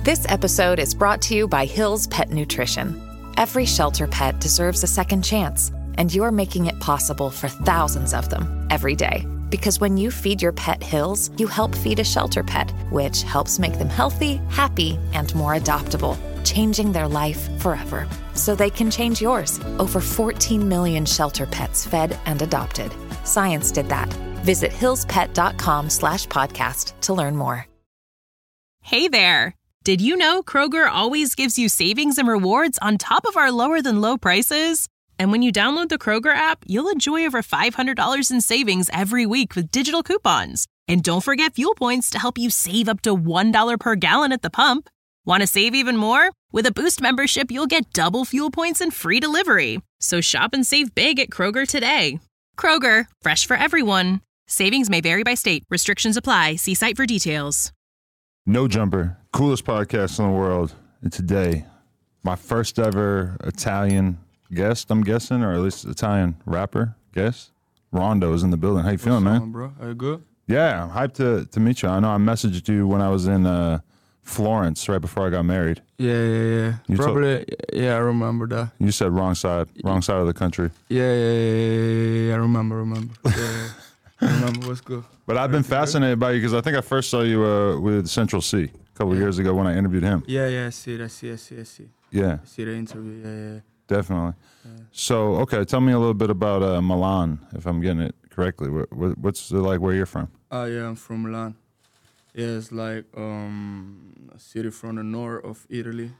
This episode is brought to you by Hill's Pet Nutrition. Every shelter pet deserves a second chance, and you're making it possible for thousands of them every day. Because when you feed your pet Hill's, you help feed a shelter pet, which helps make them healthy, happy, and more adoptable, changing their life forever. So they can change yours. Over 14 million shelter pets fed and adopted. Science did that. Visit hillspet.com/podcast to learn more. Hey there. Did you know Kroger always gives you savings and rewards on top of our lower than low prices? And when you download the Kroger app, you'll enjoy over $500 in savings every week with digital coupons. And don't forget fuel points to help you save up to $1 per gallon at the pump. Want to save even more? With a Boost membership, you'll get double fuel points and free delivery. So shop and save big at Kroger today. Kroger, fresh for everyone. Savings may vary by state. Restrictions apply. See site for details. No Jumper, coolest podcast in the world. And today, my first ever Italian guest, I'm guessing, or at least Italian rapper guest. Rondo is in the building. How you feeling, man? Bro? Are you good? Yeah, I'm hyped to meet you. I know I messaged you when I was in Florence right before I got married. Yeah. Probably, I remember that. You said wrong side of the country. Yeah, I remember. Yeah. I remember, what's good. But I've been fascinated by you because I think I first saw you with Central C a couple of years ago when I interviewed him. Yeah, I see. Yeah. I see the interview, yeah. Definitely. Yeah. So, okay, tell me a little bit about Milan, if I'm getting it correctly. What's it like where you're from? Yeah, I'm from Milan. Yeah, it's like a city from the north of Italy.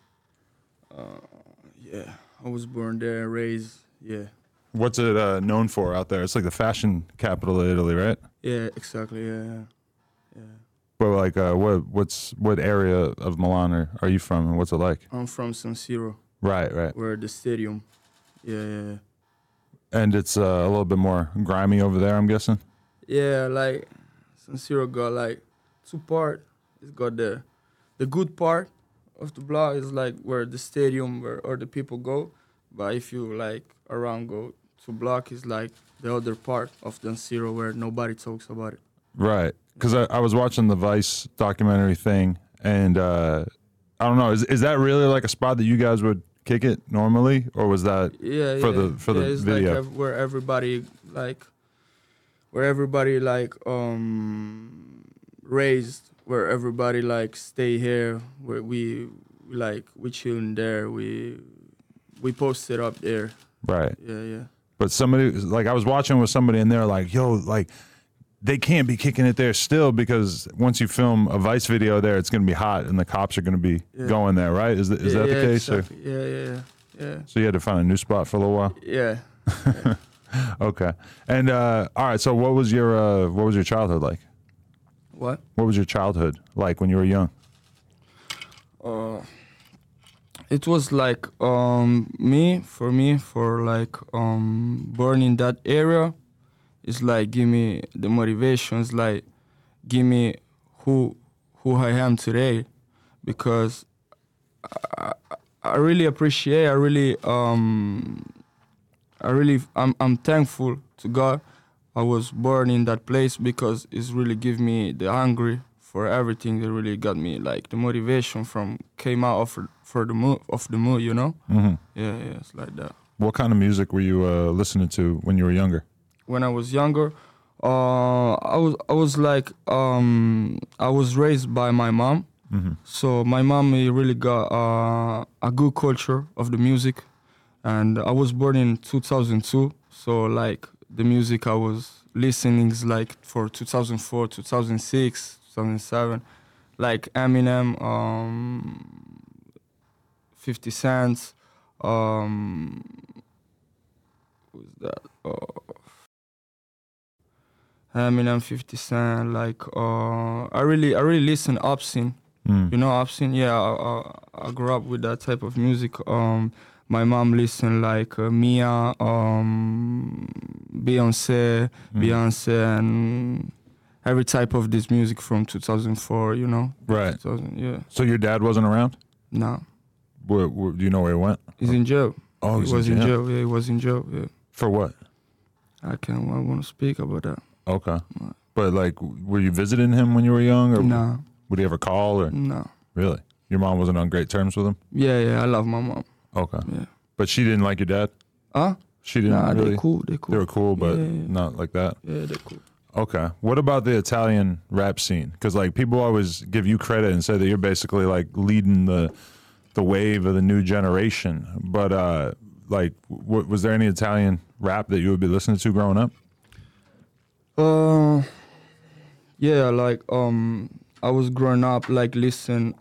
Yeah, I was born there, raised, yeah. What's it known for out there? It's like the fashion capital of Italy, right? Yeah, exactly, yeah. But like, what area of Milan are you from, and what's it like? I'm from San Siro. Right. Where the stadium, yeah. And it's a little bit more grimy over there, I'm guessing? Yeah, like, San Siro got like two parts. It's got the good part of the block is like where the stadium or the people go. But if you like around go to block is like the other part of San Siro where nobody talks about it. Right, because I was watching the Vice documentary thing, and I don't know, is that really like a spot that you guys would kick it normally, or was that for the it's video? Like where everybody raised, where everybody like stay here, where we chilling there, we posted up there. Right. Yeah. But somebody, like I was watching with somebody and they're like, yo, like they can't be kicking it there still because once you film a Vice video there, it's going to be hot and the cops are going to be going there, right? Is that the case? Exactly. Yeah. So you had to find a new spot for a little while? Yeah. Okay. And all right, so what was your childhood like? What? What was your childhood like when you were young? It was like born in that area, it's like give me the motivation, it's like give me who I am today, because I really appreciate, I'm thankful to God I was born in that place, because it's really give me the hungry for everything. It really got me like the motivation came out of the mood, you know? Mm-hmm. Yeah, it's like that. What kind of music were you listening to when you were younger? When I was younger, I was raised by my mom. Mm-hmm. So my mom really got a good culture of the music, and I was born in 2002. So like the music I was listening is like for 2004, 2006. 2007, like Eminem, 50 Cent, who's that? Eminem, 50 Cent, like I really listen Obscene. You know Obscene? Yeah, I grew up with that type of music. My mom listened like Mia, Beyonce, and every type of this music from 2004, you know? Right. 2000, yeah. So your dad wasn't around? No. Do you know where he went? He's in jail. Oh, he was in jail. Yeah, he was in jail, yeah. For what? I want to speak about that. Okay. But like, were you visiting him when you were young? Or No. Would he ever call? Or No. Really? Your mom wasn't on great terms with him? Yeah, I love my mom. Okay. Yeah. But she didn't like your dad? Huh? She didn't Nah, really? they're cool. They're cool. They were cool, but Yeah. not like that? Yeah, they're cool. Okay. What about the Italian rap scene? Because like people always give you credit and say that you're basically like leading the wave of the new generation. But like, was there any Italian rap that you would be listening to growing up? Yeah, like I was growing up like listen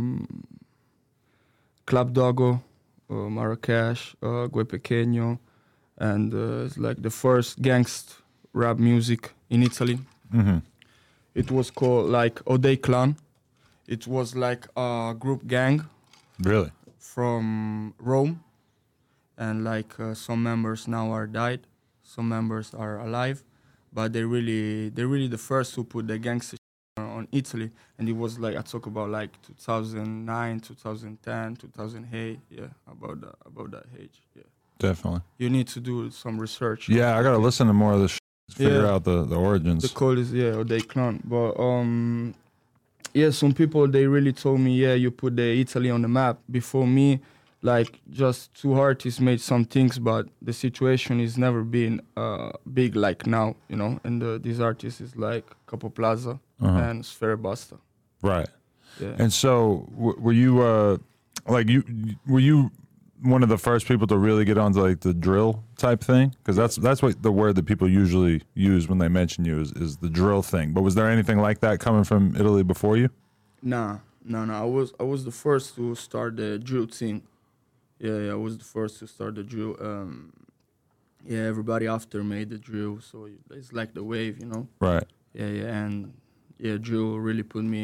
Club Dogo, Marrakesh, Gue Pequeño, and it's like the first gangsta rap music in Italy. Mm-hmm. It was called like O'Day Clan. It was like a group gang Really? from Rome, and like some members now are died, some members are alive, but they're really the first who put the gangster on Italy, and it was like I talk about like 2009, 2010, 2008, yeah, about that age, yeah. Definitely. You need to do some research. Yeah, I gotta listen to more of this. Figure Yeah. out the origins. The code is O'Day Clan, but yeah, some people they really told me, yeah, you put the Italy on the map. Before me, like just two artists made some things, but the situation is never been big like now, you know. And these artists is like Capo Plaza and Sfera Basta. Right. Yeah. And so, were you were you one of the first people to really get onto like the drill type thing? Because that's what the word that people usually use when they mention you is the drill thing. But was there anything like that coming from Italy before you? Nah. I was the first to start the drill thing. Yeah, I was the first to start the drill. Yeah, everybody after made the drill, so it's like the wave, you know. Right. Yeah, and yeah, drill really put me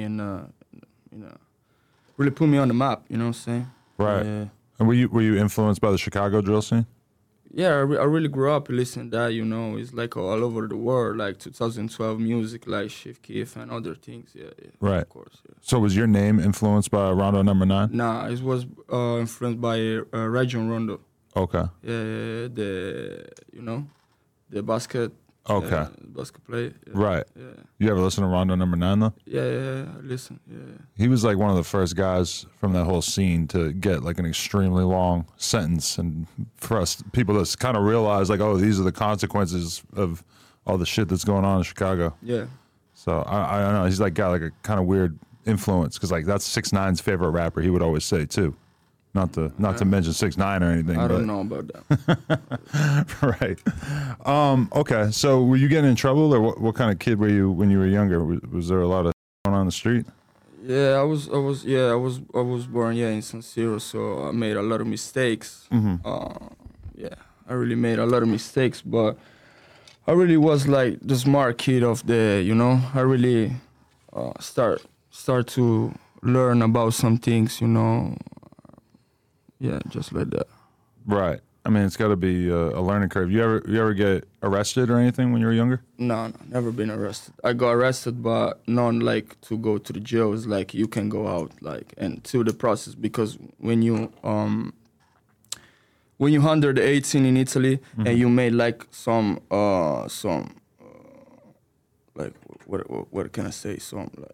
really put me on the map. You know what I'm saying? Right. Yeah. And were you influenced by the Chicago drill scene? Yeah, I really grew up listening to that, you know. It's like all over the world, like 2012 music, like Chief Keef and other things. Yeah, Right. Of course, yeah. So was your name influenced by Rondo Number 9? Nah, it was influenced by Region Rondo. Okay. Yeah, the basket. Okay. Basket play. Yeah. Right. Yeah. You ever listen to Rondo Number 9 though? Yeah, listen, yeah. He was like one of the first guys from that whole scene to get like an extremely long sentence, and for us people to kind of realize like, oh, these are the consequences of all the shit that's going on in Chicago. Yeah. So I don't know. He's like got like a kind of weird influence because like that's 6ix9ine's favorite rapper. He would always say too. Not to mention 6ix9ine or anything. I don't know about that. Right. Okay. So were you getting in trouble, or what kind of kid were you when you were younger? Was there a lot of going on the street? Yeah, I was born in San Siro, so I made a lot of mistakes. Yeah, I really made a lot of mistakes, but I really was like the smart kid of the, you know. I really start to learn about some things, you know. Yeah, just like that. Right. I mean, it's got to be a learning curve. You ever get arrested or anything when you were younger? No, never been arrested. I got arrested, but not like to go to the jail. It's like you can go out, like, and through the process, because when you under the 18 in Italy and you made like some like what can I say? Some like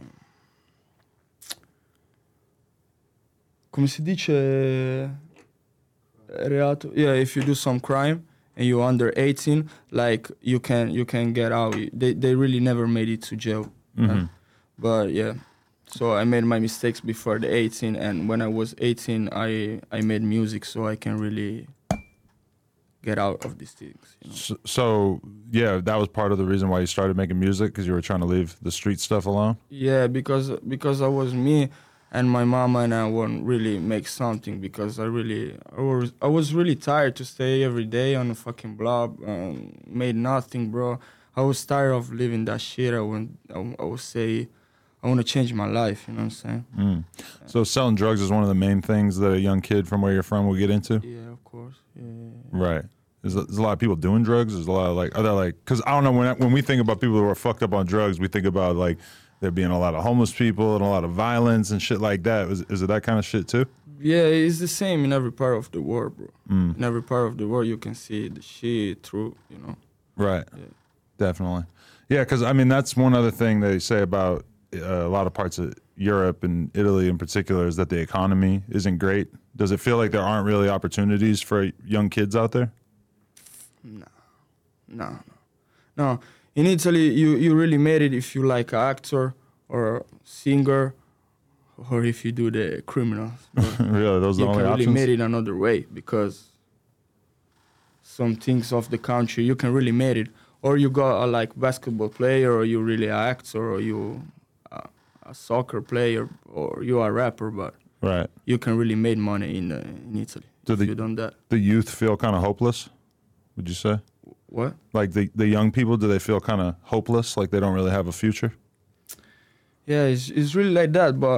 come si dice reato? Yeah, if you do some crime and you're under 18, like you can get out. They really never made it to jail. But yeah, so I made my mistakes before the 18, and when I was 18, I made music so I can really get out of these things. You know? So yeah, that was part of the reason why you started making music, because you were trying to leave the street stuff alone? Yeah, because I was me. And my mama and I won't really make something because I was really tired to stay every day on a fucking blob and made nothing, bro. I was tired of living that shit. I would say I want to change my life, you know what I'm saying? So selling drugs is one of the main things that a young kid from where you're from will get into? Yeah, of course. Yeah. Right. There's a lot of people doing drugs. There's a lot of like, are there like, because I don't know, when we think about people who are fucked up on drugs, we think about like there being a lot of homeless people and a lot of violence and shit like that. Is it that kind of shit too? Yeah, it's the same in every part of the world, bro. In every part of the world, you can see the shit through, you know. Right. Yeah. Definitely. Yeah, because I mean, that's one other thing they say about a lot of parts of Europe and Italy in particular is that the economy isn't great. Does it feel like there aren't really opportunities for young kids out there? No. In Italy, you really made it if you like an actor or a singer, or if you do the criminals. Really, those are the You only can really options? made it another way, because some things of the country you can really made it, or you got a like basketball player, or you really an actor, or you a soccer player, or you are a rapper, but Right. you can really make money in Italy if you done that. The youth feel kind of hopeless, would you say? What? Like the young people, do they feel kind of hopeless, like they don't really have a future? Yeah, it's really like that. But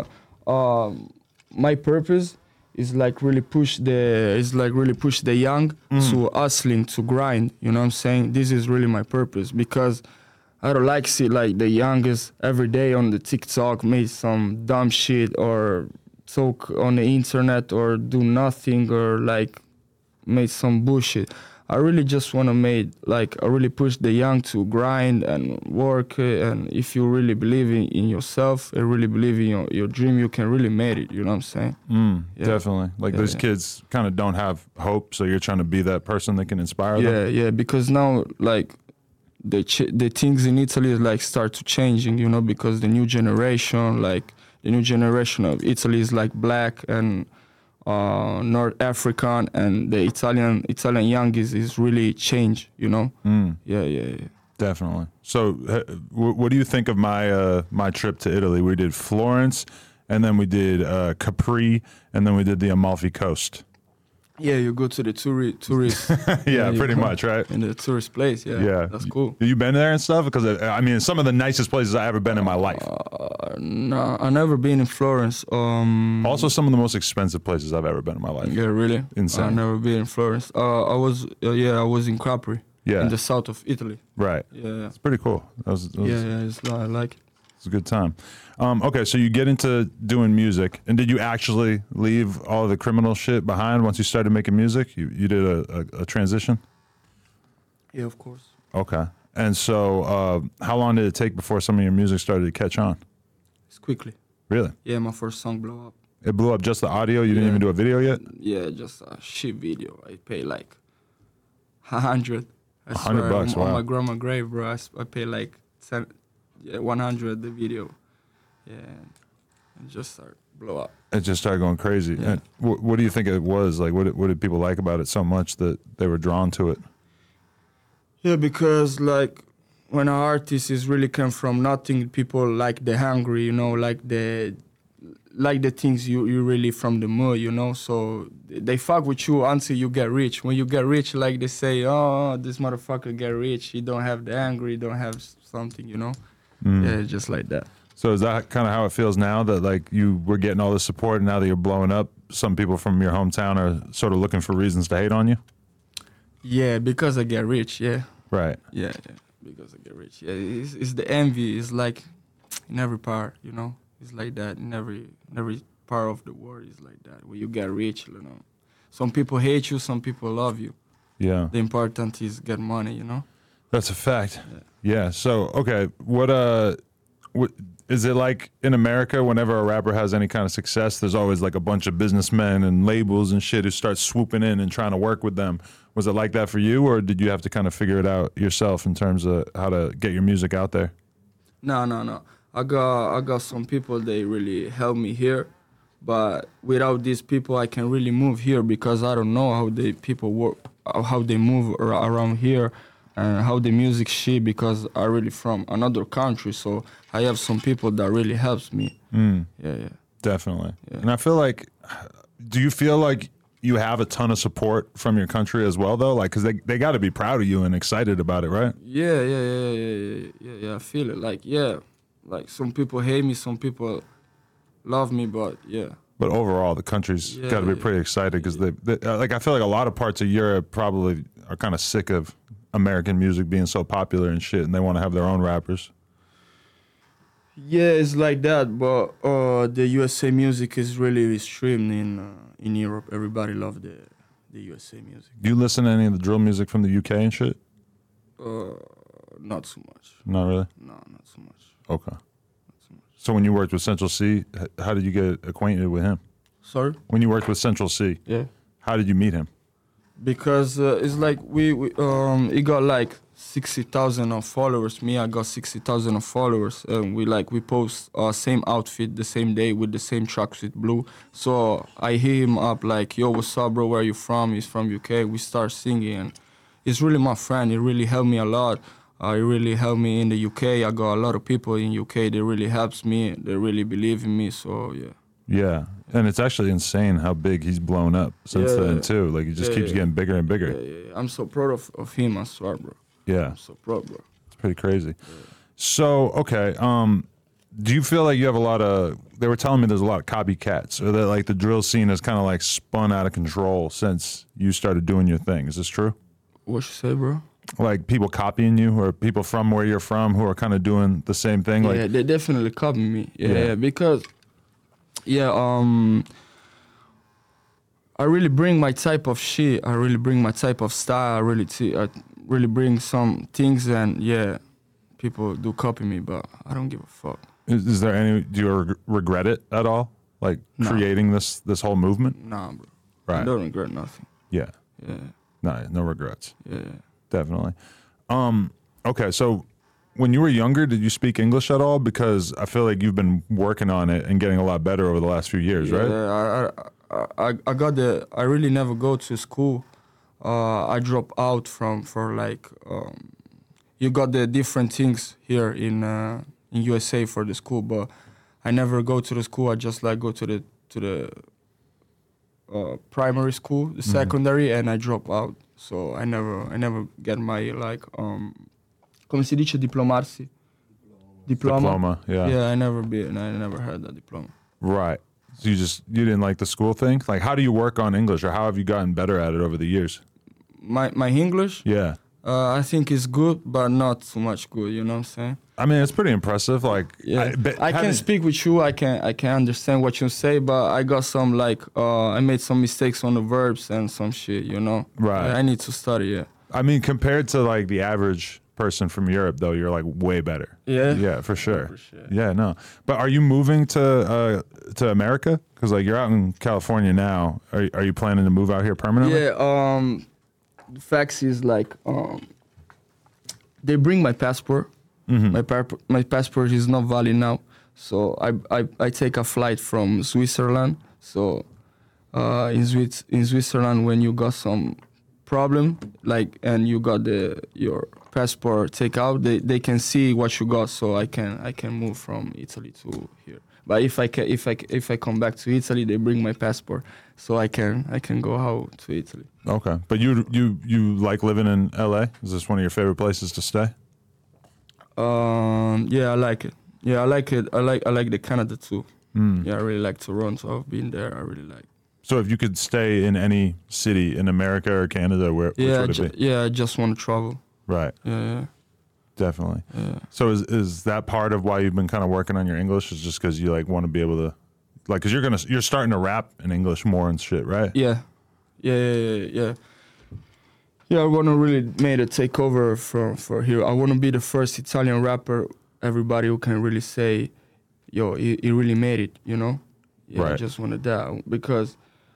my purpose is like really push the young to hustling, to grind. You know what I'm saying? This is really my purpose, because I don't like see like the youngest every day on the TikTok make some dumb shit or talk on the internet or do nothing or like make some bullshit. I really just want to make, like, I really push the young to grind and work. And if you really believe in yourself and really believe in your dream, you can really make it. You know what I'm saying? Yeah. Definitely. Like those kids kind of don't have hope, so you're trying to be that person that can inspire them. Yeah, because now, like, the things in Italy like start to changing, you know, because the new generation of Italy is like black and North African, and the Italian young is really changed, you know. Yeah. Definitely. So, what do you think of my trip to Italy? We did Florence, and then we did Capri, and then we did the Amalfi Coast. Yeah, you go to the tourist. Yeah, you pretty go much, right? In the tourist place, yeah. That's cool. You been there and stuff? Because I mean, some of the nicest places I've ever been in my life. No, I never been in Florence. Also, some of the most expensive places I've ever been in my life. Yeah, really? Insane. I never been in Florence. I was in Capri. Yeah. In the south of Italy. Right. Yeah. It's pretty cool. I like it. It's a good time. Okay, so you get into doing music, and did you actually leave all the criminal shit behind once you started making music? You did a transition? Yeah, of course. Okay. And so how long did it take before some of your music started to catch on? It's quickly. Really? Yeah, my first song blew up. It blew up just the audio? You didn't even do a video yet? Yeah, just a shit video. I pay like $100. $100, wow. On my grandma's grave, bro. I pay like 100 the video. Yeah, and just started blow up. It just started going crazy. Yeah. And what do you think it was? Like, what did people like about it so much that they were drawn to it? Yeah, because like when an artist is really come from nothing, people like the hungry, you know, like the things you really from the mud, you know. So they fuck with you until you get rich. When you get rich, like they say, oh, this motherfucker get rich. He don't have the anger. He don't have something, you know. Yeah, just like that. So is that kind of how it feels now, that like you were getting all the support, and now that you're blowing up, some people from your hometown are sort of looking for reasons to hate on you? Yeah, because I get rich, yeah. Right. Yeah, because I get rich. Yeah, it's the envy. It's like in every part, you know. It's like that in every part of the world. Is like that. When you get rich, you know. Some people hate you, some people love you. Yeah. The important is get money, you know. That's a fact. Yeah. So, okay, what is it like in America? Whenever a rapper has any kind of success, there's always like a bunch of businessmen and labels and shit who start swooping in and trying to work with them. Was it like that for you, or did you have to kind of figure it out yourself in terms of how to get your music out there? No. I got some people, they really help me here, but without these people, I can really move here, because I don't know how the people work, how they move around here, and how the music shit, because I really from another country, so I have some people that really helps me. Yeah. Definitely. Yeah. And I feel like, do you feel like you have a ton of support from your country as well, though? Like, because they got to be proud of you and excited about it, right? Yeah, I feel it. Like some people hate me, some people love me, but yeah. But overall, the country's got to be pretty excited, because they like, I feel like a lot of parts of Europe probably are kind of sick of American music being so popular and shit, and they want to have their own rappers. Yeah, it's like that, but the USA music is really streamed in Europe. Everybody love the USA music. Do you listen to any of the drill music from the UK and shit? Not so much. Not really? No, not so much. Okay. Not so much. So when you worked with Central C, how did you get acquainted with him? Sorry? When you worked with Central C, Yeah. how did you meet him? Because it's like he got like 60,000 of followers. Me, I got 60,000 of followers. And we post same outfit the same day with the same tracksuit blue. So I hit him up like, yo, what's up, bro? Where you from? He's from UK. We start singing, and he's really my friend. He really helped me a lot. He really helped me in the UK. I got a lot of people in UK. They really helps me. They really believe in me. So yeah. Yeah, and it's actually insane how big he's blown up since then too. Like he just keeps getting bigger and bigger. Yeah. I'm so proud of him, I swear, bro. Yeah, I'm so proud, bro. it's pretty crazy. So okay, do you feel like you have a lot of? They were telling me there's a lot of copycats, or that like the drill scene has kind of like spun out of control since you started doing your thing. Is this true? What you say, bro? Like people copying you, or people from where you're from who are kind of doing the same thing? Like, Yeah, they definitely copy me. Yeah, because I really bring my type of shit. I really bring my type of style. I really bring some things, and yeah, people do copy me, but I don't give a fuck. is there any? Do you regret it at all? Like creating this whole movement? Nah, bro. Right. I don't regret nothing. Yeah. Yeah, No regrets. yeah. Definitely. Okay, so when you were younger, did you speak English at all? Because I feel like you've been working on it and getting a lot better over the last few years, right? Yeah, I really never go to school. I drop out you got the different things here in USA for the school, but I never go to the school. I just like go to the primary school, the secondary, and I drop out. So I never get my come si dice diplomarsi? Diploma, yeah. Yeah, I never had that diploma. Right. So you didn't like the school thing? Like, how do you work on English, or how have you gotten better at it over the years? My English? Yeah. I think it's good, but not too much good. You know what I'm saying? I mean, it's pretty impressive. Like, Yeah, I can speak with you. I can understand what you say, but I got some I made some mistakes on the verbs and some shit. You know? Right. I need to study. Yeah. I mean, compared to like the average person from Europe, though, you're like way better. Yeah. Yeah, for sure. For sure. Yeah, no. But are you moving to America? Because like you're out in California now. Are you planning to move out here permanently? Yeah. The facts is they bring my passport. My passport is not valid now, so I take a flight from Switzerland. So in Switzerland, when you got some problem and you got your passport take out, they can see what you got. So I can move from Italy to here. But if I come back to Italy, they bring my passport, so I can go out to Italy. Okay, but you like living in LA? Is this one of your favorite places to stay? Yeah, I like it. Yeah, I like it. I like the Canada too. Yeah, I really like Toronto. I've been there. I really like. So if you could stay in any city in America or Canada, which would it be? Yeah, I just want to travel. Right. Yeah. Definitely. Yeah. So is that part of why you've been kind of working on your English? Is just because you like want to be able to, like, because you're starting to rap in English more and shit, right? Yeah. Yeah, I want to really make a takeover for here. I want to be the first Italian rapper, everybody who can really say, yo, he really made it, you know? Yeah, Right. I just want that because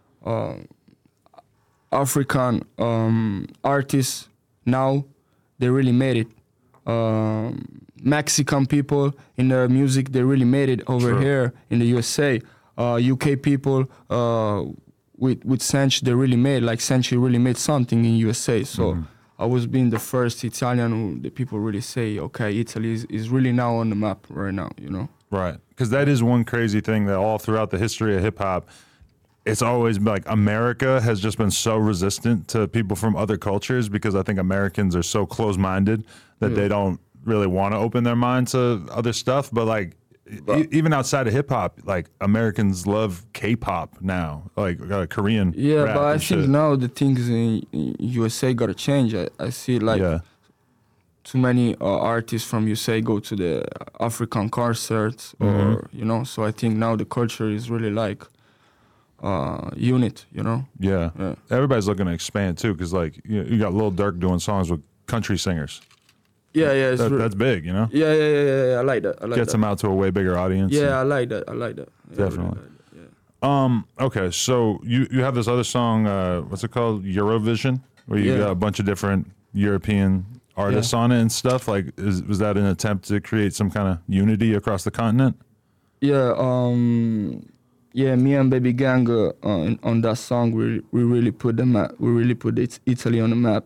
African artists now, they really made it. Mexican people in the music, they really made it over here in the USA. UK people with Sench, they really made, like Sench really made something in USA. So I was being the first Italian who the people really say, okay, Italy is really now on the map right now, you know? Right. Because that is one crazy thing that all throughout the history of hip hop, it's always been like America has just been so resistant to people from other cultures because I think Americans are so close-minded that they don't really want to open their mind to other stuff. But like, even outside of hip hop, like Americans love K-pop now, like Korean. Yeah, rap but I and think shit. now the things in USA gotta change. I see too many artists from USA go to the African concerts, or you know. So I think now the culture is really like unit, you know. Yeah. Everybody's looking to expand too, because like you got Lil Durk doing songs with country singers. Yeah, yeah, it's That's big, you know. yeah. I like that. I like Gets that. them out to a way bigger audience. Yeah, I like that. I like that. Yeah, I really Definitely. like that, yeah. Okay, so you have this other song, what's it called? Eurovision, where you Yeah. got a bunch of different European artists on it and stuff. Like, was that an attempt to create some kind of unity across the continent? Yeah, yeah. Me and Baby Gang on that song, we really put the map. We really put Italy on the map.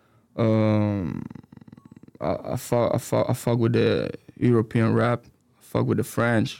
I fuck with the European rap. I fuck with the French.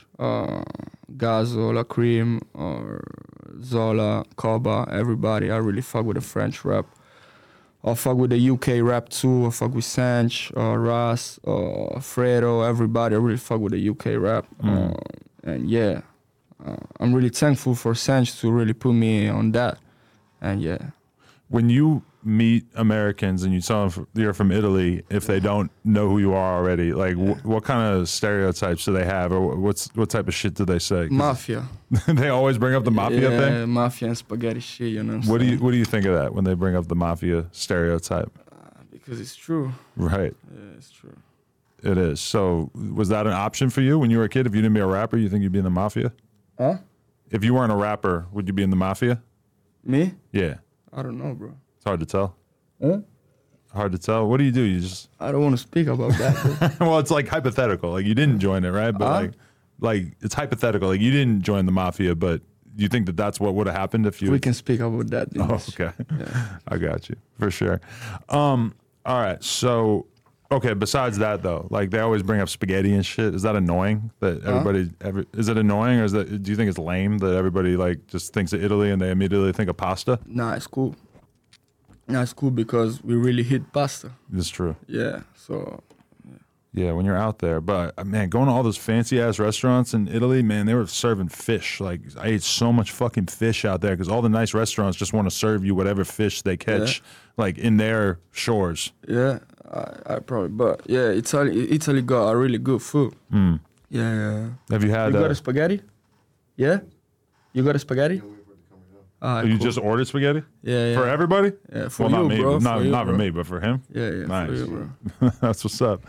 Gazo, La Cream, or Zola, Koba, everybody. I really fuck with the French rap. I fuck with the UK rap too. I fuck with Sanch, Ras, Fredo, everybody. I really fuck with the UK rap. And yeah, I'm really thankful for Sanch to really put me on that. And yeah. When you meet Americans and you tell them you're from Italy, if they don't know who you are already, like what kind of stereotypes do they have, or what type of shit do they say? 'Cause Mafia. they always bring up the mafia thing. Mafia and spaghetti shit. You know. What do you think of that when they bring up the mafia stereotype? Because it's true. Right, Yeah, it's true. it is. So was that an option for you when you were a kid? If you didn't be a rapper, you think you'd be in the mafia? Huh? If you weren't a rapper, would you be in the mafia? Me? Yeah, I don't know, bro. it's hard to tell. Huh? Hard to tell. What do? You just I don't want to speak about that. Bro. well, it's like hypothetical. Like you didn't join it, right? But like it's hypothetical. Like you didn't join the mafia, but you think that that's what would have happened if you? We can speak about that. Oh, okay. I got you for sure. All right. So, okay. Besides that, though, like they always bring up spaghetti and shit. Is that annoying? That everybody is it annoying, or is that? Do you think it's lame that everybody like just thinks of Italy and they immediately think of pasta? Nah, it's cool. Nah, it's cool because we really hit pasta. It's true. Yeah. So. Yeah, when you're out there. But man, going to all those fancy ass restaurants in Italy, man, they were serving fish. Like I ate so much fucking fish out there because all the nice restaurants just want to serve you whatever fish they catch, like in their shores. Yeah, I probably. But yeah, Italy got a really good food. Yeah. Have you had? You got a spaghetti? Yeah. You got a spaghetti? You cool. just ordered spaghetti? Yeah. For everybody? Yeah, for well, you, not me, bro. not For you, for bro. me, but for him. Yeah. Nice. For you, bro. That's what's up.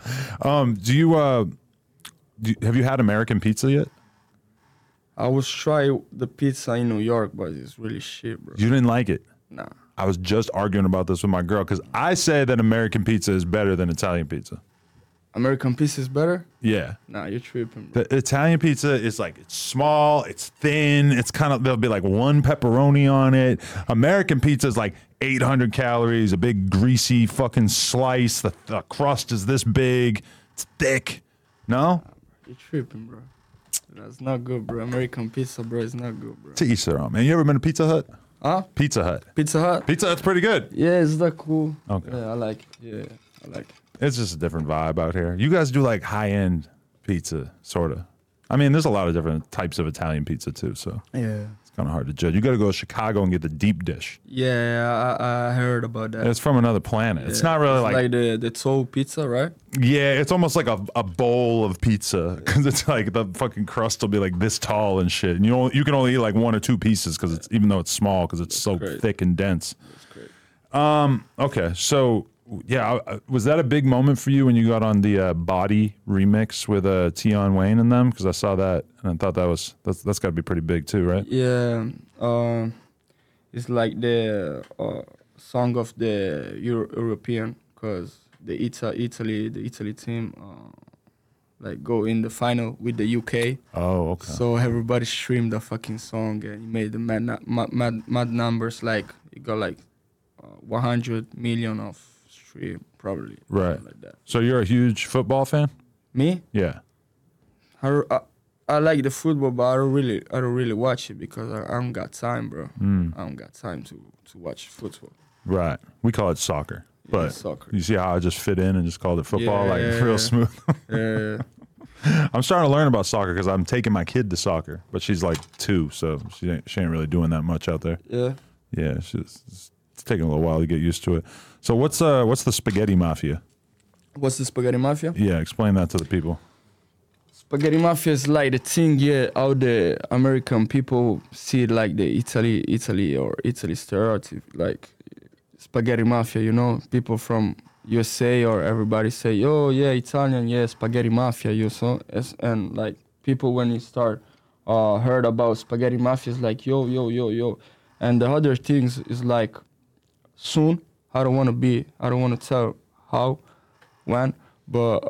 Have you had American pizza yet? I was try the pizza in New York, but it's really shit, bro. You didn't like it. Nah. I was just arguing about this with my girl because I say that American pizza is better than Italian pizza. American pizza is better? Yeah. Nah, you're tripping, bro. The Italian pizza is like, it's small, it's thin, it's kind of, there'll be like one pepperoni on it. American pizza is like 800 calories, a big greasy fucking slice. The crust is this big, it's thick. No? You're tripping, bro. That's not good, bro. American pizza, bro, is not good, bro. To each their own, man. You ever been to Pizza Hut? Huh? Pizza Hut. Pizza Hut? Pizza Hut's pretty good. Yeah, is that cool? Okay. Yeah, I like it. Yeah, I like it. It's just a different vibe out here. You guys do like high-end pizza, sort of. I mean, there's a lot of different types of Italian pizza too, so Yeah. it's kind of hard to judge. You got to go to Chicago and get the deep dish. Yeah, I heard about that. It's from another planet. It's not really like the Toll pizza, right? Yeah, it's almost like a bowl of pizza because it's like the fucking crust will be like this tall and shit, and you can only eat like one or two pieces because it's even though it's small because it's so great. thick and dense. That's great. Okay, so yeah, was that a big moment for you when you got on the Body remix with Tion Wayne and them? Because I saw that and I thought that's got to be pretty big too, right? Yeah, it's like the song of the European because the Italy team like go in the final with the UK. Oh, okay. So everybody streamed the fucking song and it made the mad numbers. Like it got like 100 million of stream probably. Right. Like that. So you're a huge football fan? Me? Yeah. I like the football, but I don't really watch it because I don't got time, bro. I don't got time to watch football. Right. We call it soccer. But soccer. you see how I just fit in and just called it football, Yeah, like yeah, real yeah. smooth. Yeah. I'm starting to learn about soccer because I'm taking my kid to soccer, but she's like 2, so she ain't really doing that much out there. Yeah. Yeah, it's taking a little while to get used to it. So what's the spaghetti mafia? What's the spaghetti mafia? Yeah, explain that to the people. Spaghetti mafia is like the thing, yeah, how the American people see it like the Italy stereotype, like spaghetti mafia, you know, people from USA or everybody say, oh yeah, Italian, yeah, spaghetti mafia, you so, and like people when you start heard about spaghetti mafia is like yo, and the other things is like soon. I don't want to tell how, when, but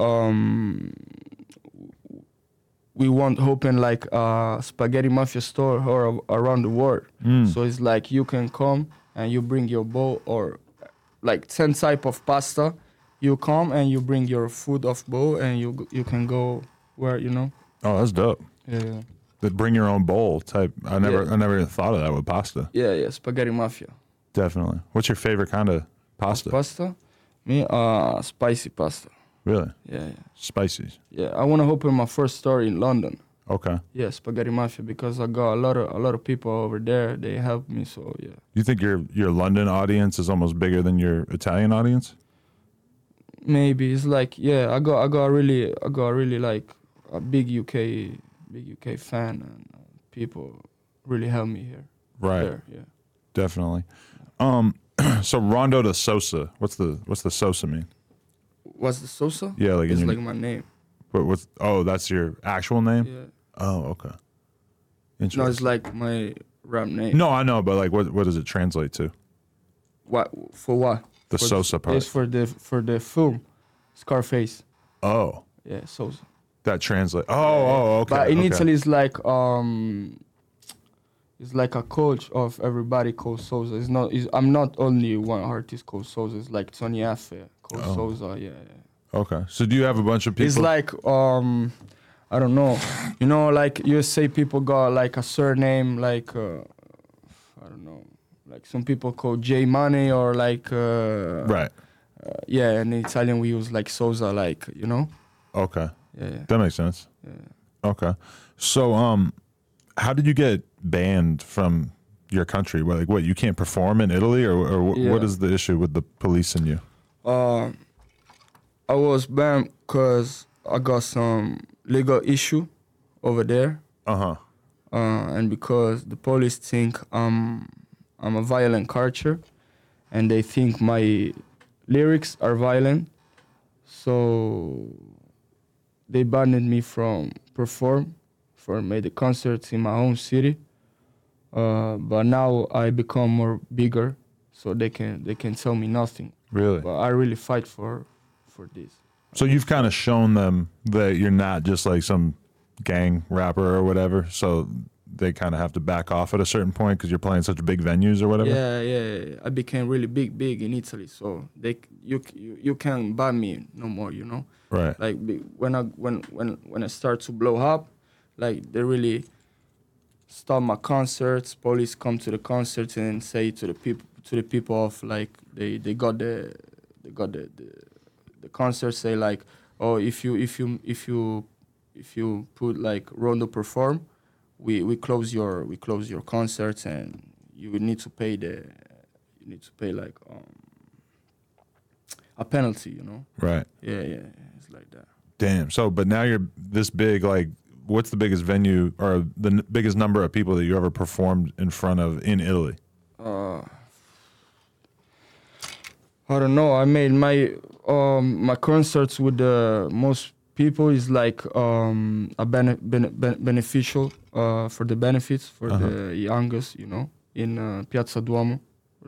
we want open like a spaghetti mafia store or around the world. So it's like you can come and you bring your bowl or like 10 type of pasta. You come and you bring your food of bowl and you can go where, you know. Oh, that's dope. Yeah. The bring your own bowl type. I never even thought of that with pasta. Yeah, spaghetti mafia. Definitely. What's your favorite kind of pasta? Pasta? Me, spicy pasta. Really? Yeah. Spicy. Yeah, I want to open my first store in London. Okay. Yeah, spaghetti mafia, because I got a lot of people over there. They help me, so yeah. You think your London audience is almost bigger than your Italian audience? Maybe it's like, yeah, I got really like a big UK fan, and people really help me here. Right. There, yeah. Definitely. So Rondo de Sosa. What's the Sosa mean? What's the Sosa? Yeah, like it's like my name. But that's your actual name? Yeah. Oh, okay. Interesting. No, it's like my rap name. No, I know, but like what does it translate to? What for? What? The for Sosa part. It's for the film, Scarface. Oh. Yeah, Sosa. That translate. Oh, okay. But in okay. Italy, it's like a coach of everybody called Sosa. I'm not only one artist called Sosa. It's like Tony Affe called Sosa. Yeah. Okay. So do you have a bunch of people? It's like I don't know. You know, like USA people got like a surname like I don't know. Like some people call J Money or like right. Yeah, and in Italian we use like Sosa, like, you know. Okay. Yeah. That makes sense. Yeah. Okay. So how did you get banned from your country? Like what, you can't perform in Italy, or what is the issue with the police and you? I was banned because I got some legal issue over there. And because the police think I'm a violent character, and they think my lyrics are violent, so they banned me from perform, for made the concerts in my own city. But now I become more bigger, so they can tell me nothing. Really? But I really fight for this. So you've kind of shown them that you're not just like some gang rapper or whatever, so they kind of have to back off at a certain point because you're playing such big venues or whatever? Yeah. I became really big in Italy, so you can't ban me no more, you know? Right. Like when I start to blow up, like they really stop my concerts. Police come to the concerts and say to the people of like they got the concert, say like, oh, if you put like Rondo perform, we close your concerts, and you would need to pay like a penalty, you know. Right. Yeah, it's like that. Damn. So, but now you're this big. Like, what's the biggest venue or the biggest number of people that you ever performed in front of in Italy? I don't know. I made my concerts with the most people is like a beneficial for the benefits for the youngest, you know, in Piazza Duomo,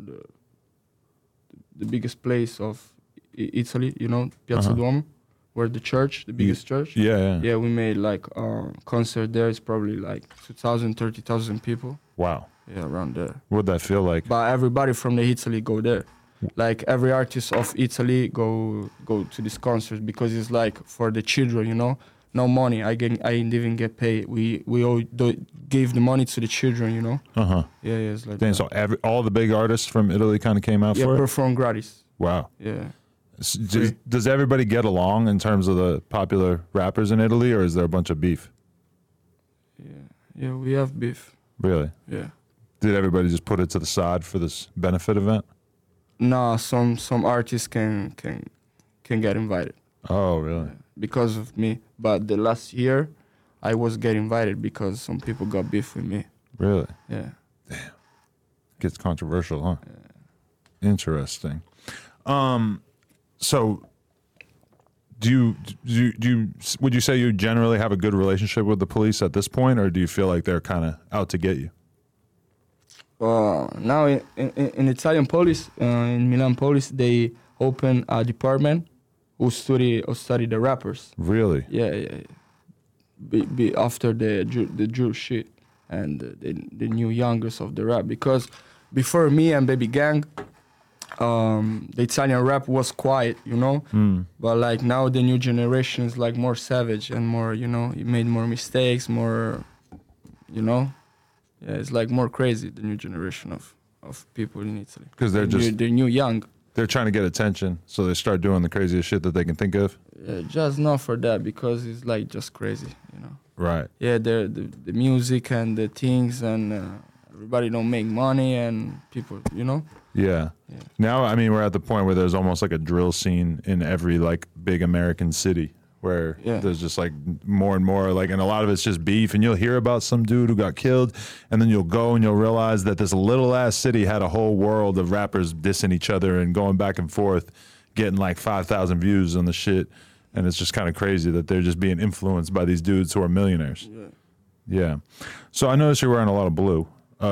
the biggest place of Italy, you know, Piazza Duomo, where the church, the biggest church. Yeah, we made like concert there. It's probably like 2,000, 30,000 people. Wow. Yeah, around there. What'd that feel like? But everybody from the Italy go there. Like every artist of Italy go to this concert because it's like for the children, you know. No money. I didn't even get paid. We all gave the money to the children, you know. Yeah, it's like Damn, that. so all the big artists from Italy kind of came out for it? Yeah, perform gratis. Wow. Yeah. Does everybody get along in terms of the popular rappers in Italy, or is there a bunch of beef? Yeah, we have beef. Really? Yeah. Did everybody just put it to the side for this benefit event? Nah, some artists can get invited. Oh, really? Because of me. But the last year, I was getting invited because some people got beef with me. Really? Yeah. Damn. Gets controversial, huh? Yeah. Interesting. So, would you say you generally have a good relationship with the police at this point, or do you feel like they're kind of out to get you? Now in Italian police, in Milan police, they open a department who study the rappers. Really? Yeah. Be after the Jew shit and the new youngest of the rap, because before me and Baby Gang, the Italian rap was quiet, you know. But like now the new generation is like more savage and more, you know, it made more mistakes, more, you know. Yeah, it's like more crazy, the new generation of people in Italy. Because they're new young. They're trying to get attention, so they start doing the craziest shit that they can think of. Just not for that, because it's like just crazy, you know. Right. Yeah, the music and the things, and everybody don't make money, and people, you know. Yeah. Now, I mean, we're at the point where there's almost like a drill scene in every like big American city, where there's just like more and more, like, and a lot of it's just beef, and you'll hear about some dude who got killed, and then you'll go and you'll realize that this little ass city had a whole world of rappers dissing each other and going back and forth, getting like 5,000 views on the shit, and it's just kind of crazy that they're just being influenced by these dudes who are millionaires. Yeah. So I noticed you're wearing a lot of blue.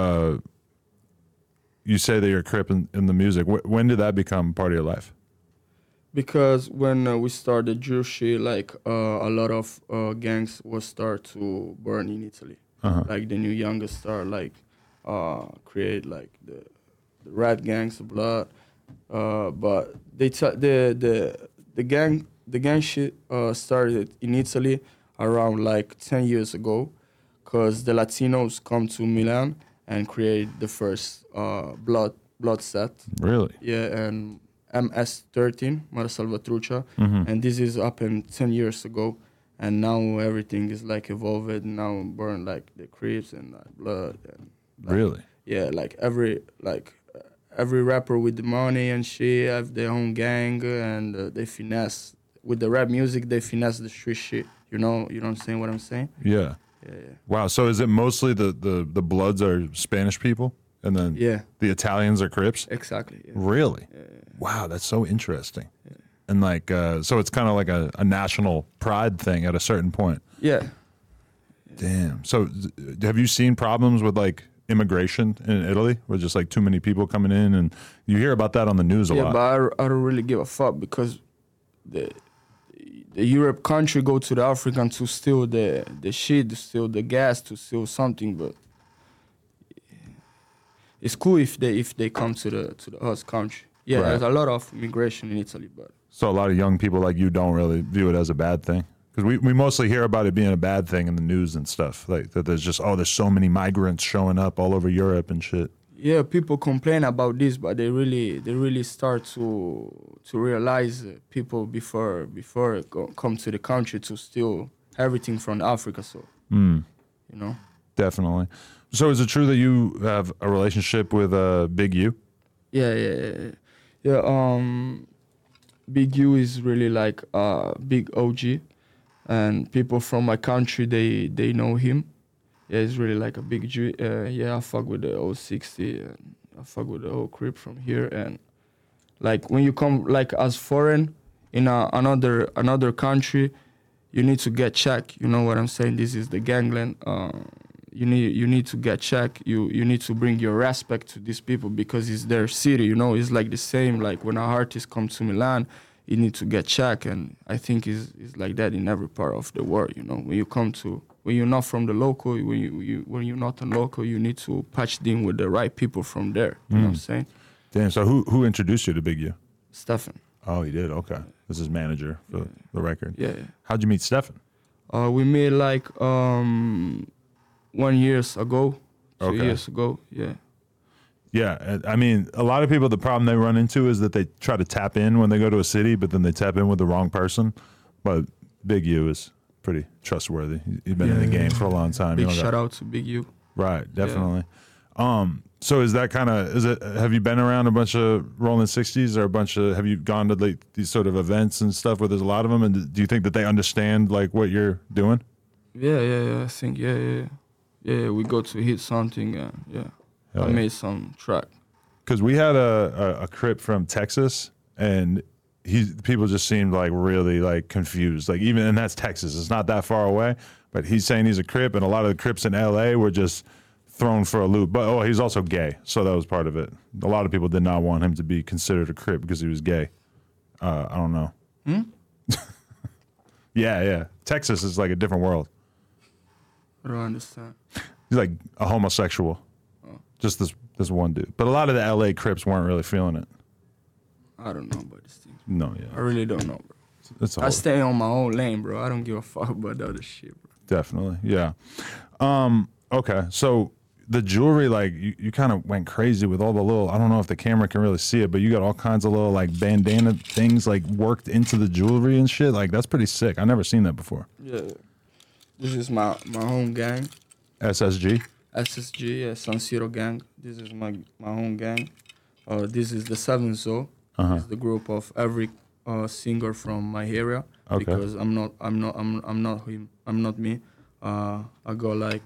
You say that you're a Crip in the music. When did that become part of your life? Because when we started Jew shit, like a lot of gangs will start to burn in Italy. Like the new youngest start like create like the rat gangs, the blood. But the gang shit started in Italy around like 10 years ago, because the Latinos come to Milan and create the first blood set. Really? Yeah, and MS-13, Mara Salvatrucha, and this is happened 10 years ago, and now everything is like evolved, now burn like the Crips and like blood. And, like, really? Yeah, like every rapper with the money and shit have their own gang, and they finesse with the rap music. They finesse the street shit. You know what I'm saying? Yeah. Wow. So is it mostly the Bloods are Spanish people, and then the Italians are Crips? Exactly. Yeah. Really? Yeah. Wow, that's so interesting. Yeah. And like, so it's kind of like a national pride thing at a certain point. Yeah. Damn. So have you seen problems with like immigration in Italy, with just like too many people coming in, and you hear about that on the news a lot? Yeah, but I don't really give a fuck, because the Europe country go to the African to steal the shit, to steal the gas, to steal something, but it's cool if they come to the host country. Yeah, There's a lot of migration in Italy, but so a lot of young people like you don't really view it as a bad thing, because we mostly hear about it being a bad thing in the news and stuff, like that there's just there's so many migrants showing up all over Europe and shit. Yeah, people complain about this, but they really start to realize people before come to the country to steal everything from Africa. So you know, definitely. So is it true that you have a relationship with Big U? Yeah. Big U is really like a big OG, and people from my country they know him. Yeah, he's really like a big G. I fuck with the 060, and I fuck with the whole Crip from here. And like when you come like as foreign in another country, you need to get checked. You know what I'm saying? This is the gangland. You need to get checked. You need to bring your respect to these people, because it's their city. You know, it's like the same. Like when an artist comes to Milan, you need to get checked, and I think it's like that in every part of the world. You know, when you're not from the local, when you're not a local, you need to patch in with the right people from there. You know what I'm saying? Damn. So who introduced you to Big U? Stefan. Oh, he did. Okay, this is manager for the record. Yeah. How'd you meet Stefan? We met like 1 year ago, 2 years ago. Yeah. Yeah, I mean, a lot of people, the problem they run into is that they try to tap in when they go to a city, but then they tap in with the wrong person. But Big U is pretty trustworthy. He's been in the game for a long time. Big shout out to Big U. Right, definitely. Yeah. So is that kind of, have you been around a bunch of Rolling 60s, or have you gone to like these sort of events and stuff where there's a lot of them? And do you think that they understand like what you're doing? Yeah. I think, yeah. We go to hit something, I made some track. Because we had a Crip from Texas, and people just seemed like really like confused. Like even, and that's Texas. It's not that far away, but he's saying he's a Crip, and a lot of the Crips in LA were just thrown for a loop. But he's also gay, so that was part of it. A lot of people did not want him to be considered a Crip because he was gay. I don't know. Yeah. Texas is like a different world. I don't understand. He's like a homosexual. Just this one dude. But a lot of the LA Crips weren't really feeling it. I don't know about this thing. No, yeah. I really don't know, bro. It's I stay on my own lane, bro. I don't give a fuck about the other shit, bro. Definitely, yeah. Okay, so the jewelry, like you kind of went crazy with all the little, I don't know if the camera can really see it, but you got all kinds of little like bandana things like worked into the jewelry and shit. Like that's pretty sick. I never seen that before. Yeah. This is my home gang. SSG? SSG, yeah, San Siro gang. This is my home gang. This is the Seven Zoo. It's the group of every singer from my area. Okay. Because I'm not him. I'm not me. I got like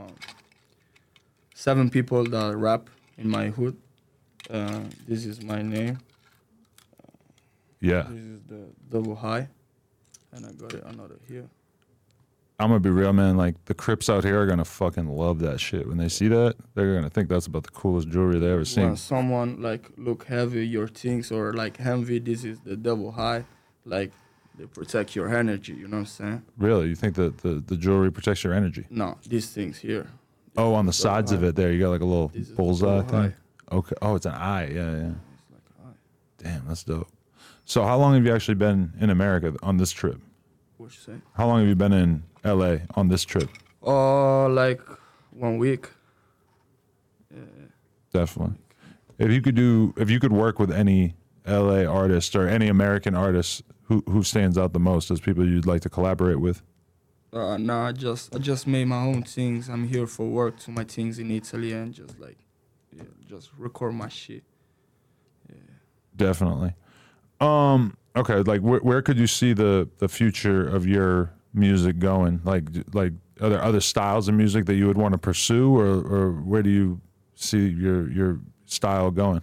7 people that rap in my hood. This is my name. Yeah. This is the double high, and I got another here. I'm gonna be real, man. Like the Crips out here are gonna fucking love that shit. When they see that, they're gonna think that's about the coolest jewelry they ever seen. When someone like look heavy your things or like heavy, this is the double high. Like they protect your energy. You know what I'm saying? Really? You think that the jewelry protects your energy? No, these things here. Oh, on the sides of it there, you got like a little This is bullseye the double thing. eye. Okay. Oh, it's an eye. Yeah. It's like an eye. Damn, that's dope. So how long have you actually been in America on this trip? What you say? How long have you been in LA on this trip? Like 1 week. Yeah. Definitely. If you could work with any LA artist or any American artist, who stands out the most as people you'd like to collaborate with? I just made my own things. I'm here for work to my things in Italy and just record my shit. Yeah. Definitely. Okay, like where could you see the future of your music going? Like are there other styles of music that you would want to pursue, or where do you see your style going?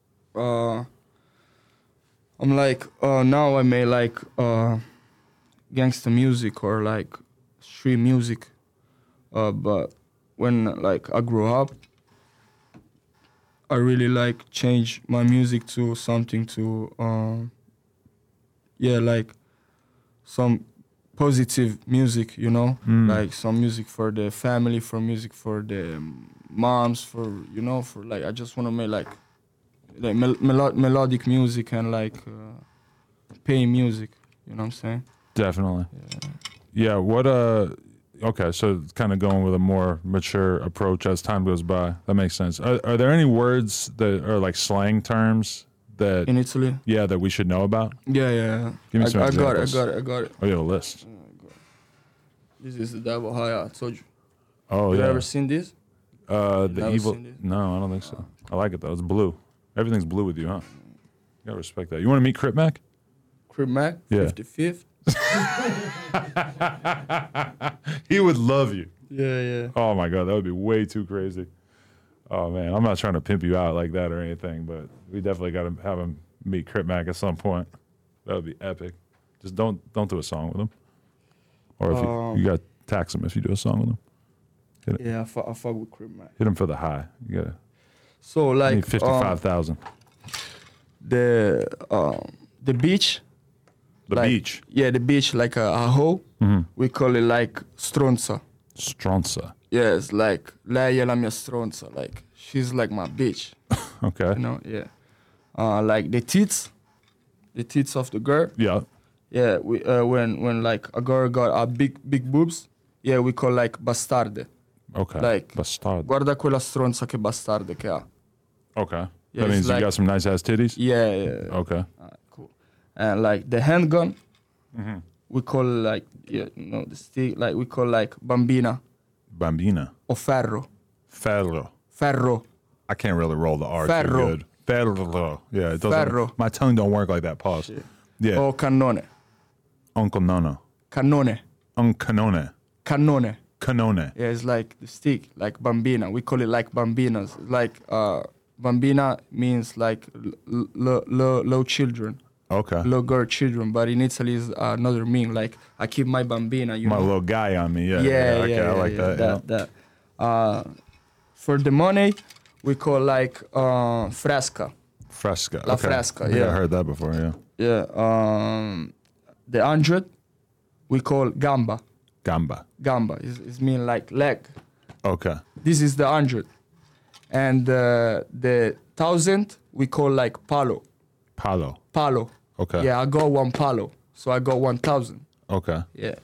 I'm like now I made like gangster music or like street music, but when like I grew up, I really like change my music to something to like some positive music, you know, like some music for the family, for music for the moms, for like I just want to make like melodic music and like pain music, you know what I'm saying? Definitely. Yeah. What okay, so it's kind of going with a more mature approach as time goes by. That makes sense. Are there any words that are like slang terms that In Italy? that we should know about? Yeah. Give me some I got examples. it. Oh, you have a list. This is the double high, I told you. Oh, You yeah. ever seen this? The never evil. seen this? No, I don't think so. I like it though. It's blue. Everything's blue with you, huh? You gotta respect that. You want to meet Crip Mac? Crip Mac, Yeah. 55th. He would love you. Yeah. Oh my god, that would be way too crazy. Oh man, I'm not trying to pimp you out like that or anything, but we definitely got to have him meet Crip Mac at some point. That would be epic. Just don't do a song with him, or if you got to tax him if you do a song with him. Yeah, I fuck with Crip Mac. Hit him for the high. You gotta So like need 55,000. The beach. The like, beach. Yeah, the beach like a hoe. We call it like stronza. Stronza. Yeah, it's like lei è la mia stronza. Like she's like my bitch. Okay. You know, yeah. Like the tits of the girl. Yeah. Yeah, we when like a girl got a big boobs. Yeah, we call like bastarde. Okay. Like Bastard. guarda quella stronza che bastarde che ha. Okay. Yeah, that means it's you like- got some nice ass titties. Yeah. Okay. Cool. And like the handgun, we call like the stick like we call like bambina Bambina. or ferro. Ferro. I can't really roll the R Ferro. too good. Ferro. Yeah, it doesn't. Ferro. My tongue don't work like that. Pause. Yeah. Or cannone. Uncle Nono. Cannone. Canone. Cannone. Canone. Yeah, it's like the stick, like bambina. We call it like bambinas. Like bambina means like low children. Okay. little girl children, but in Italy is another mean. Like I keep my bambina, you My know. little guy on me. Yeah. Yeah, Okay, I like that. Yeah. For the money, we call like fresca. Fresca. La okay. fresca, I think yeah. I heard that before. Yeah. Yeah. The 100, we call gamba. Gamba. Gamba is mean like leg. Okay. This is the 100, and the 1,000 we call like palo. Palo. Palo. Okay. Yeah, I got one palo, so I got 1,000. Okay. Yeah.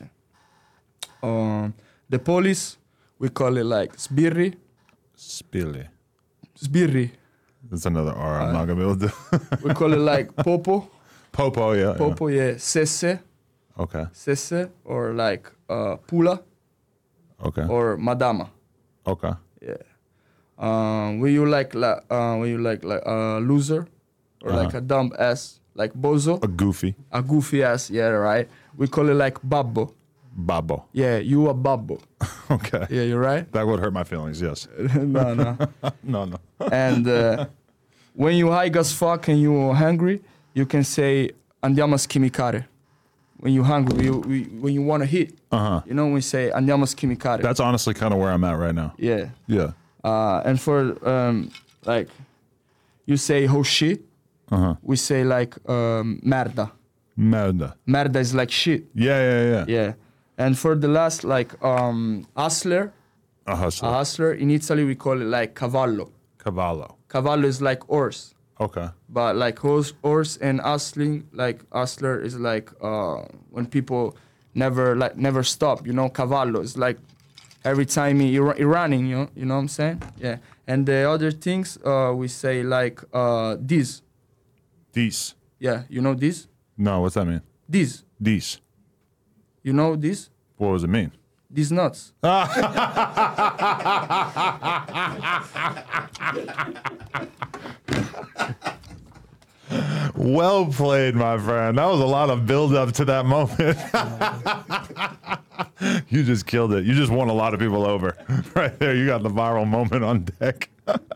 The police, we call it like sbirri. Spilly. Sbirri. That's another R I'm not gonna be able to do. We call it like popo. Popo. Yeah. Popo, yeah. Sesse. Yeah. Okay. Sesse, or like pula, Okay. or madama. Okay. Yeah. When you like loser, or like a dumb ass, like bozo, A goofy. a goofy ass, yeah, right. We call it like babbo. Babbo. Yeah, you a babbo. Okay. Yeah, you're right. That would hurt my feelings. Yes. No. No. And when you high as fuck and you hungry, you can say andiamo a schimicare. When you hungry, when you want to hit, you know, we say andiamo a schimicare. That's honestly kind of where I'm at right now. Yeah. Yeah. And for like, you say oh shit, we say like merda. Merda. Merda is like shit. Yeah. Yeah. And for the last, like hustler, A hustler. a hustler, in Italy we call it like cavallo. Cavallo. Cavallo is like horse. Okay. But like horse and hustling, like hustler is like when people never stop, you know. Cavallo is like every time you're running, you know what I'm saying? Yeah. And the other things we say like this. Dis. Yeah, you know this? No, what's that mean? This. Dis. You know this? What does it mean? These nuts. Well played, my friend. That was a lot of build up to that moment. You just killed it. You just won a lot of people over. Right there. You got the viral moment on deck.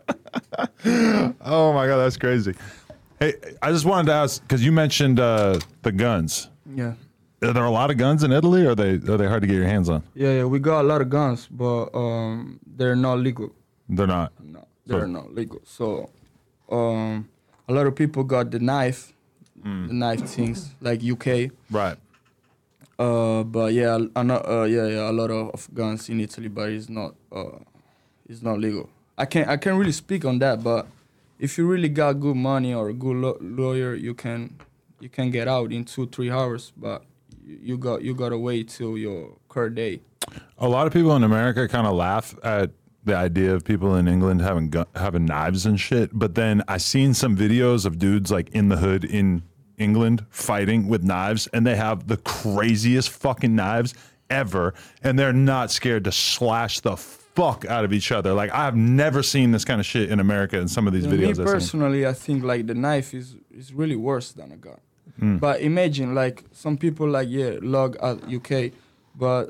Oh my God, that's crazy. Hey, I just wanted to ask, because you mentioned the guns. Yeah. Are there a lot of guns in Italy, or are they hard to get your hands on? Yeah, we got a lot of guns, but they're not legal. They're not. No, they're not legal. So a lot of people got the knife things, like UK. Right. But yeah, a lot of guns in Italy, but it's not legal. I can't really speak on that, but if you really got good money or a good lawyer, you can get out in 2-3 hours, but you got to wait till your court day. A lot of people in America kind of laugh at the idea of people in England having knives and shit, but then I seen some videos of dudes like in the hood in England fighting with knives, and they have the craziest fucking knives ever, and they're not scared to slash the fuck out of each other. Like, I've never seen this kind of shit in America in some of these videos. Me personally, I think like the knife is really worse than a gun. But imagine like some people like log at UK, but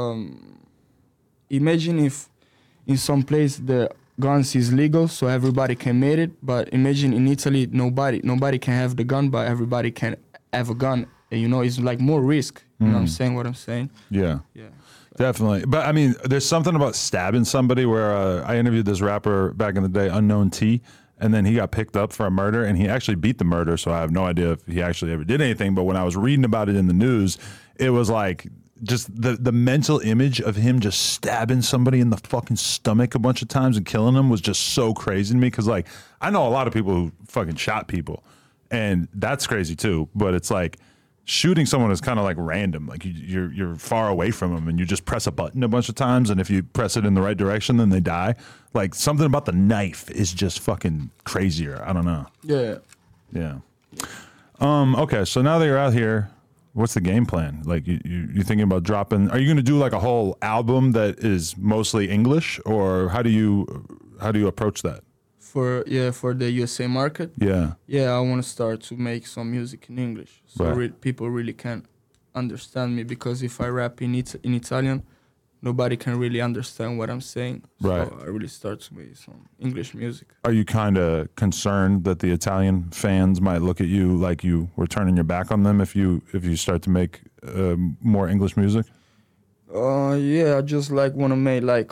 imagine if in some place the guns is legal, so everybody can make it. But imagine in Italy, nobody can have the gun, but everybody can have a gun. And, you know, it's like more risk. You know what I'm saying? Yeah. Yeah. Definitely. But I mean, there's something about stabbing somebody where I interviewed this rapper back in the day, Unknown T, and then he got picked up for a murder, and he actually beat the murder, so I have no idea if he actually ever did anything. But when I was reading about it in the news, it was like just the mental image of him just stabbing somebody in the fucking stomach a bunch of times and killing them was just so crazy to me, because like I know a lot of people who fucking shot people, and that's crazy too, but it's like shooting someone is kind of like random. Like you're far away from them and you just press a button a bunch of times, and if you press it in the right direction, then they die. Like something about the knife is just fucking crazier. I don't know. Yeah. Yeah. Okay, so now that you're out here, what's the game plan? Like you thinking about dropping? Are you going to do like a whole album that is mostly English, or how do you approach that? For the USA market. Yeah. Yeah, I want to start to make some music in English, so Right. people really can understand me. Because if I rap in Italian, nobody can really understand what I'm saying. Right. So I really start to make some English music. Are you kind of concerned that the Italian fans might look at you like you were turning your back on them if you start to make more English music? Yeah, I just like want to make like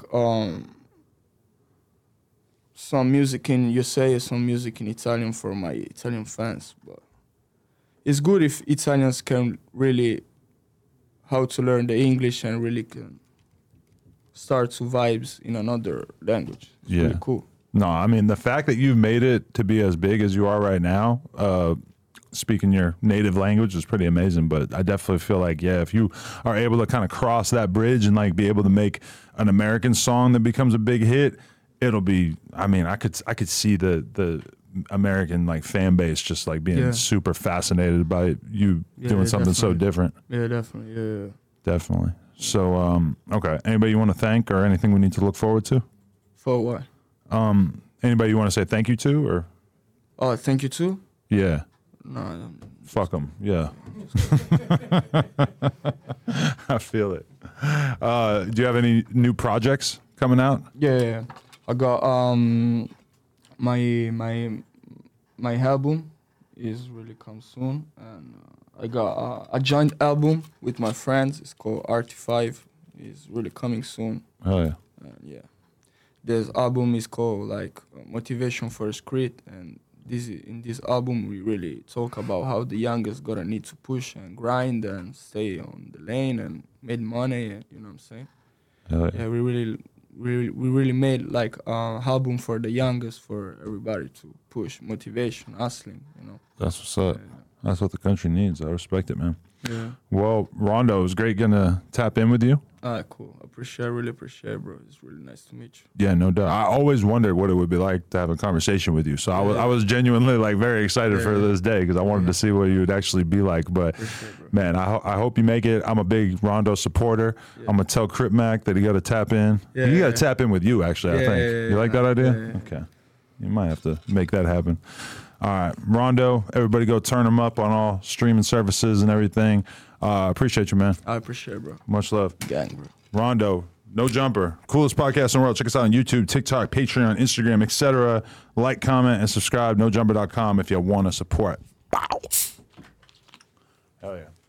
some music in USA, some music in Italian for my Italian fans. But it's good if Italians can really how to learn the English and really can start to vibes in another language. It's really cool. No, I mean, the fact that you've made it to be as big as you are right now, speaking your native language is pretty amazing. But I definitely feel like, yeah, if you are able to kind of cross that bridge and like be able to make an American song that becomes a big hit, it'll be, I mean, I could see the American like fan base just like being super fascinated by you doing something so different. Yeah, definitely. Yeah. Definitely. So, okay. Anybody you want to thank or anything we need to look forward to? For what? Anybody you want to say thank you to or? Oh, thank you too? Yeah. No. Fuck them. Yeah. I feel it. Do you have any new projects coming out? Yeah. I got my album is really come soon, and I got a joint album with my friends. It's called RT5. It's really coming soon. Oh yeah. Yeah. This album is called like Motivation for a Street, and in this album we really talk about how the youngest gonna need to push and grind and stay on the lane and make money. You know what I'm saying? Oh, Yeah, we really made like album for the youngest, for everybody to push, motivation, hustling. You know. That's what's up. That's what the country needs. I respect it, man. Yeah. Well, Rondo, it was great getting to tap in with you. Cool. Really appreciate, bro. It's really nice to meet you. Yeah, no doubt. I always wondered what it would be like to have a conversation with you. So I was genuinely like very excited for this day because I wanted to see what you would actually be like. But man, I hope you make it. I'm a big Rondo supporter. Yeah. I'm gonna tell Crip Mac that he got to tap in. Yeah, he got to tap in with you. Actually, I think you like that idea. Yeah. Okay, you might have to make that happen. All right, Rondo. Everybody, go turn him up on all streaming services and everything. Appreciate you, man. I appreciate it, bro. Much love. Gang, bro. Rondo, No Jumper, coolest podcast in the world. Check us out on YouTube, TikTok, Patreon, Instagram, etc. Like, comment, and subscribe. NoJumper.com if you want to support. Bow. Hell yeah.